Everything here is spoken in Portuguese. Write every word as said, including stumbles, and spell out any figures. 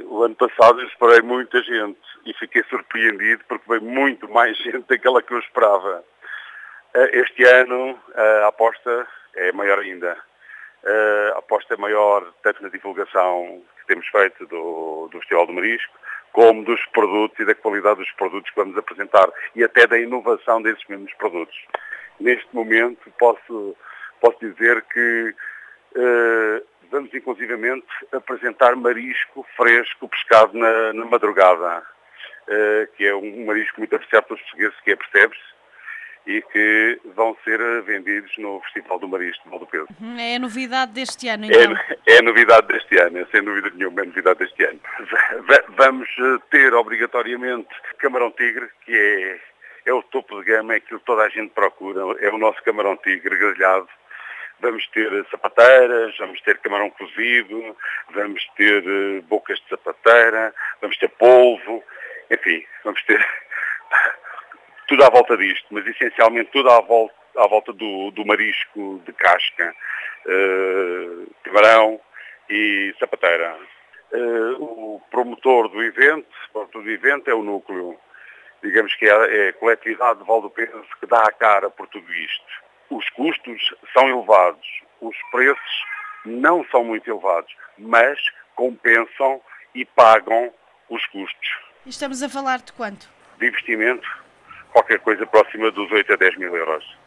o ano passado eu esperei muita gente e fiquei surpreendido porque veio muito mais gente daquela que eu esperava. Este ano a aposta é maior ainda. A aposta é maior tanto na divulgação que temos feito do, do Festival do Marisco, como dos produtos e da qualidade dos produtos que vamos apresentar e até da inovação desses mesmos produtos. Neste momento posso, posso dizer que uh, vamos inclusivamente apresentar marisco fresco pescado na, na madrugada, uh, que é um marisco muito apreciado pelos portugueses, que é Percebes, e que vão ser vendidos no Festival do Marisco de Valdopeso. É a novidade deste ano, então? É, é a novidade deste ano, é, sem dúvida nenhuma, é a novidade deste ano. Vamos ter, obrigatoriamente, camarão-tigre, que é, é o topo de gama, é aquilo que toda a gente procura, é o nosso camarão-tigre grelhado. Vamos ter sapateiras, vamos ter camarão cozido, vamos ter bocas de sapateira, vamos ter polvo, enfim, vamos ter tudo à volta disto, mas essencialmente tudo à volta, à volta do, do marisco de casca, uh, camarão e sapateira. Uh, o promotor do evento, o promotor do evento é o núcleo, digamos que é, é a coletividade de Valdopeso que dá a cara por tudo isto. Os custos são elevados, os preços não são muito elevados, mas compensam e pagam os custos. Estamos a falar de quanto? De investimento, qualquer coisa próxima dos oito a dez mil euros.